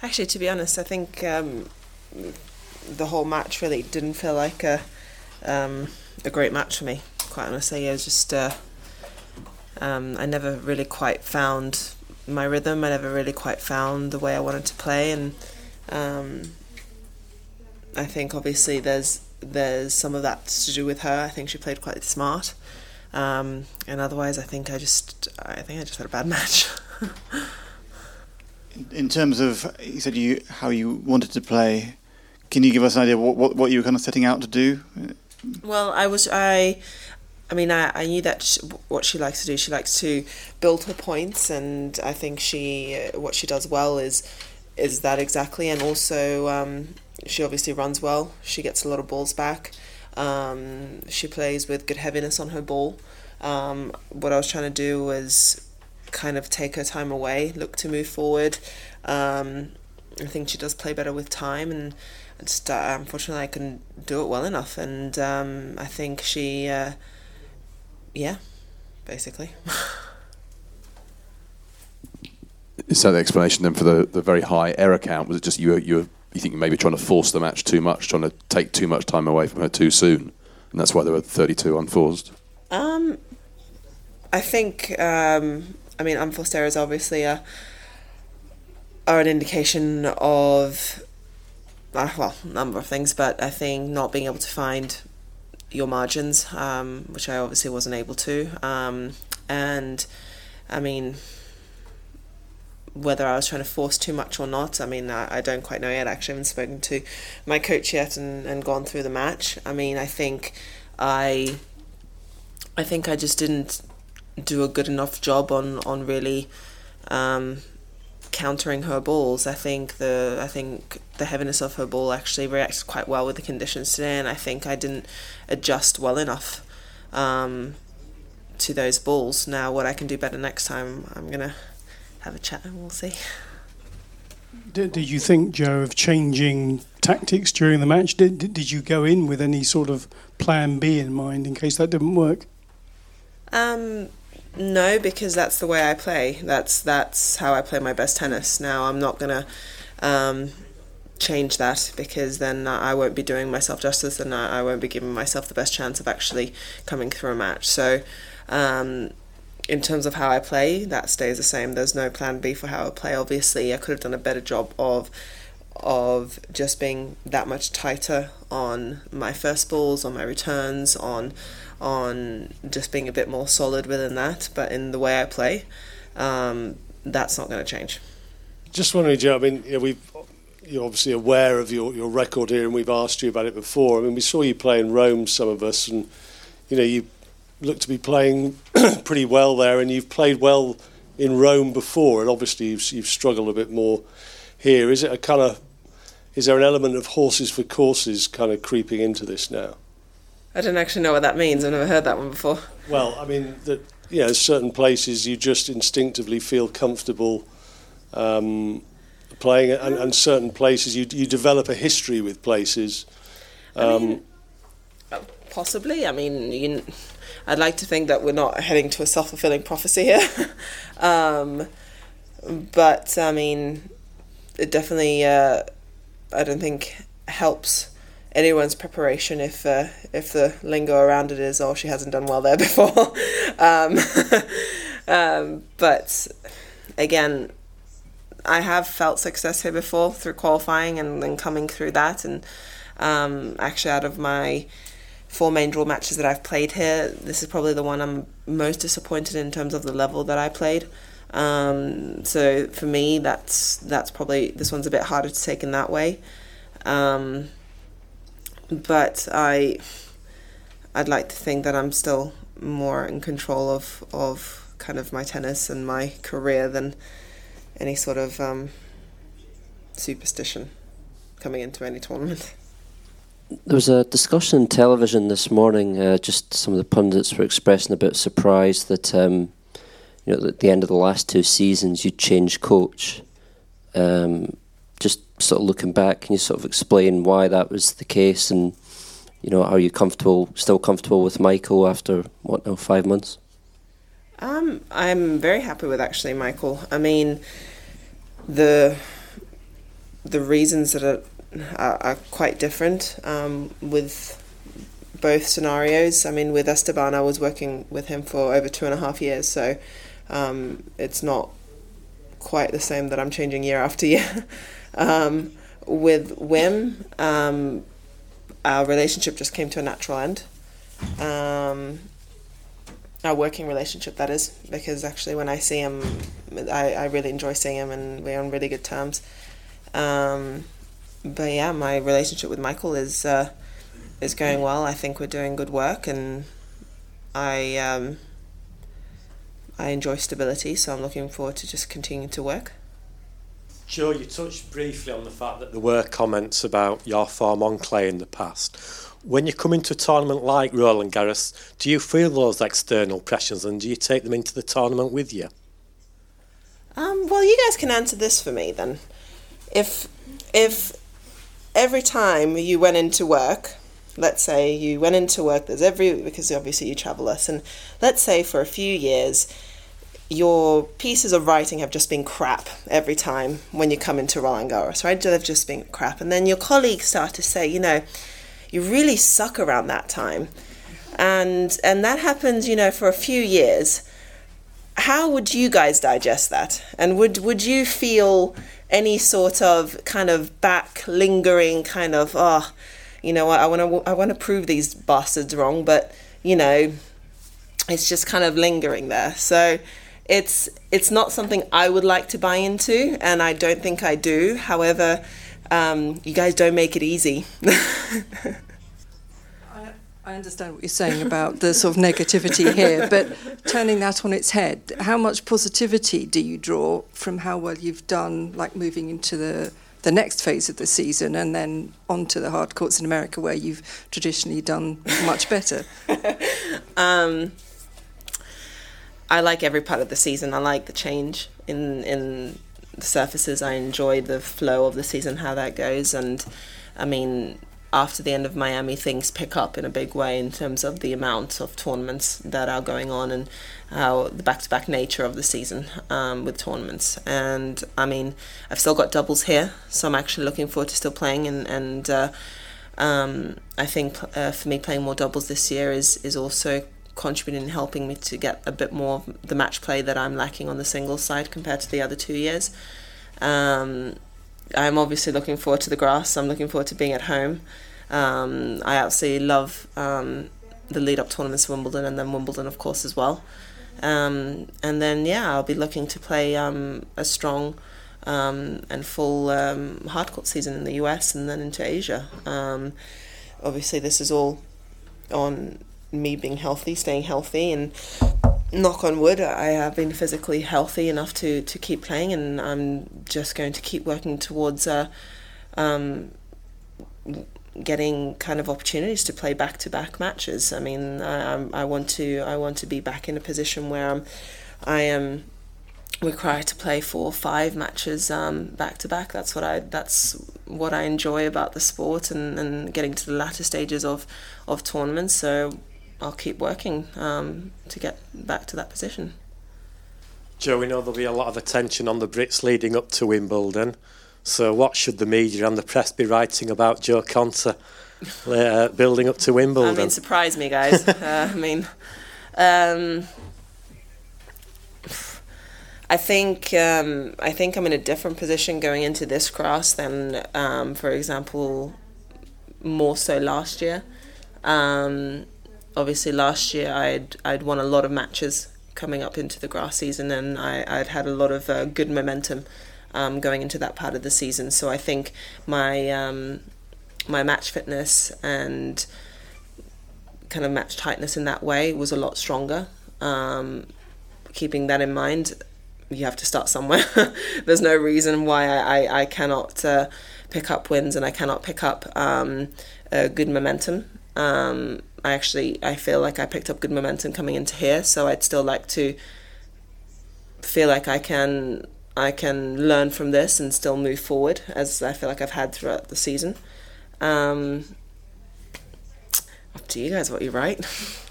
Actually, to be honest, I think the whole match really didn't feel like a great match for me. Quite honestly, I was just I never really quite found my rhythm. I never really quite found the way I wanted to play, and I think obviously there's some of that to do with her. I think she played quite smart, and otherwise I think I just had a bad match. In terms of, you said how you wanted to play, can you give us an idea what you were kind of setting out to do? Well, I knew that what she likes to do. She likes to build her points, and I think what she does well is that exactly. And also, she obviously runs well. She gets a lot of balls back. She plays with good heaviness on her ball. What I was trying to do was kind of take her time away, look to move forward. I think she does play better with time, and just unfortunately I couldn't do it well enough. And I think she, basically. Is that the explanation then for the very high error count? Was it just you think you may be trying to force the match too much, trying to take too much time away from her too soon, and that's why there were 32 unforced? I think unforced errors obviously are an indication of a number of things, but I think not being able to find your margins, which I obviously wasn't able to, and I mean, whether I was trying to force too much or not, I don't quite know yet. Actually, I haven't spoken to my coach yet and gone through the match. I think I just didn't do a good enough job on really countering her balls. I think the heaviness of her ball actually reacted quite well with the conditions today, and I think I didn't adjust well enough to those balls. Now, what I can do better next time, I'm gonna have a chat and we'll see. Did you think, Jo, of changing tactics during the match? Did you go in with any sort of plan B in mind in case that didn't work? No, because that's the way I play. That's how I play my best tennis. Now, I'm not gonna change that, because then I won't be doing myself justice, and I won't be giving myself the best chance of actually coming through a match. So, in terms of how I play, that stays the same. There's no plan B for how I play. Obviously, I could have done a better job of just being that much tighter on my first balls, on my returns, on just being a bit more solid within that. But in the way I play, that's not going to change. Just wondering, Jo, you're obviously aware of your record here, and we've asked you about it before. We saw you play in Rome, some of us, and you look to be playing pretty well there, and you've played well in Rome before, and obviously you've struggled a bit more here. Is there an element of horses for courses kind of creeping into this now? I don't actually know what that means. I've never heard that one before. Well, certain places you just instinctively feel comfortable playing, and certain places you develop a history with places. Possibly. I'd like to think that we're not heading to a self-fulfilling prophecy here. But, it definitely, I don't think helps anyone's preparation if the lingo around it is, she hasn't done well there before. But, again, I have felt success here before through qualifying and then coming through that. And actually, out of my 4 main draw matches that I've played here, this is probably the one I'm most disappointed in terms of the level that I played. So for me, that's probably, this one's a bit harder to take in that way. But I'd like to think that I'm still more in control of kind of my tennis and my career than any sort of superstition coming into any tournament. There was a discussion on television this morning, just some of the pundits were expressing a bit of surprise that at the end of the last 2 seasons you'd changed coach. Just sort of looking back, can you sort of explain why that was the case, and are you still comfortable with Michael after 5 months? I'm very happy with actually Michael. the reasons that are quite different with both scenarios. I mean, with Esteban, I was working with him for over 2.5 years, so it's not quite the same that I'm changing year after year. With Wim, our relationship just came to a natural end. Our working relationship, that is, because actually when I see him, I really enjoy seeing him, and we're on really good terms. But yeah, my relationship with Michael is going well. I think we're doing good work, and I enjoy stability, so I'm looking forward to just continuing to work. Joe, you touched briefly on the fact that there were comments about your form on clay in the past. When you come into a tournament like Roland Garros, do you feel those external pressures, and do you take them into the tournament with you? Well, you guys can answer this for me then. If every time you went into work, let's say you went into work, because obviously you travel less, and let's say for a few years, your pieces of writing have just been crap every time when you come into Roland Garros, right? They've just been crap. And then your colleagues start to say, you really suck around that time. And that happens, for a few years. How would you guys digest that? And would you feel any sort of kind of back lingering kind of, I want to prove these bastards wrong, but it's just kind of lingering there. So it's not something I would like to buy into, and I don't think I do. However, you guys don't make it easy. I understand what you're saying about the sort of negativity here, but turning that on its head, how much positivity do you draw from how well you've done, like moving into the next phase of the season and then onto the hard courts in America where you've traditionally done much better? I like every part of the season. I like the change in the surfaces. I enjoy the flow of the season, how that goes. And I mean, after the end of Miami, things pick up in a big way in terms of the amount of tournaments that are going on and how the back-to-back nature of the season with tournaments. And I mean, I've still got doubles here, so I'm actually looking forward to still playing. And I think for me, playing more doubles this year is also contributing and helping me to get a bit more of the match play that I'm lacking on the singles side compared to the other 2 years. I'm obviously looking forward to the grass. I'm looking forward to being at home. I absolutely love the lead-up tournaments, Wimbledon, and then Wimbledon, of course, as well. And then, I'll be looking to play a strong and full hardcourt season in the US and then into Asia. Obviously, this is all on me being healthy, staying healthy, and knock on wood, I have been physically healthy enough to keep playing, and I'm just going to keep working towards getting kind of opportunities to play back-to-back matches. I mean, I want to be back in a position where I am required to play 4 or 5 matches back-to-back. That's what I enjoy about the sport, and getting to the latter stages of tournaments. So I'll keep working to get back to that position. Joe, we know there'll be a lot of attention on the Brits leading up to Wimbledon. So what should the media and the press be writing about Jo Konta building up to Wimbledon? I mean, surprise me, guys. I think I'm in a different position going into this cross than, for example, more so last year. Obviously, last year I'd won a lot of matches coming up into the grass season, and I'd had a lot of good momentum going into that part of the season. So I think my match fitness and kind of match tightness in that way was a lot stronger. Keeping that in mind, you have to start somewhere. There's no reason why I cannot pick up wins and I cannot pick up good momentum. I feel like I picked up good momentum coming into here, so I'd still like to feel like I can learn from this and still move forward, as I feel like I've had throughout the season. Up to you guys what you write.